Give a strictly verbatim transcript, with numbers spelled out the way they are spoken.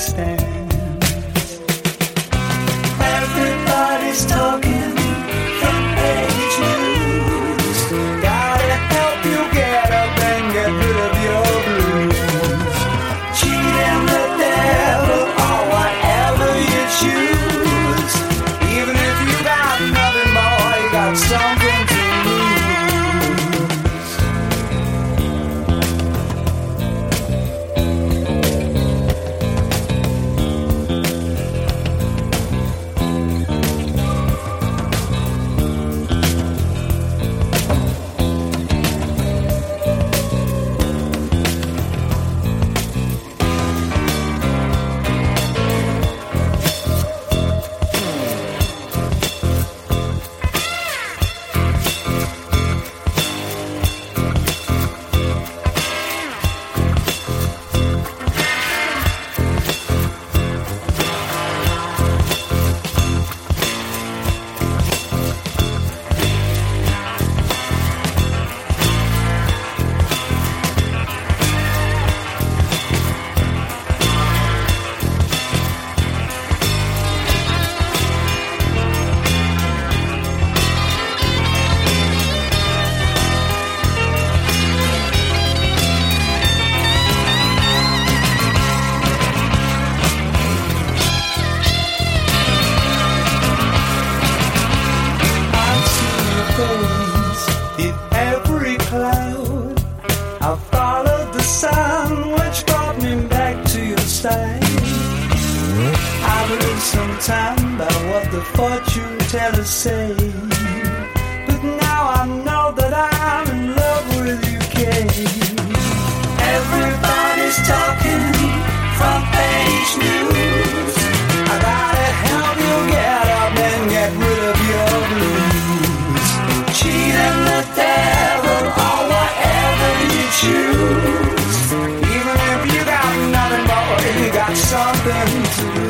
stands. Everybody's talking front page news. Gotta help you get up and get rid of your blues. Cheating the devil or whatever you choose. Even if you got nothing more, you got something to in every cloud. I followed the sun which brought me back to your side. I've heard sometime about what the fortune tellers say, but now I know that I'm in love with you, Kay. Everybody's talking front page news. I gotta help you get up and get rid of your blues. Cheating the devil or whatever you choose. Even if you got nothing more, you got something to lose.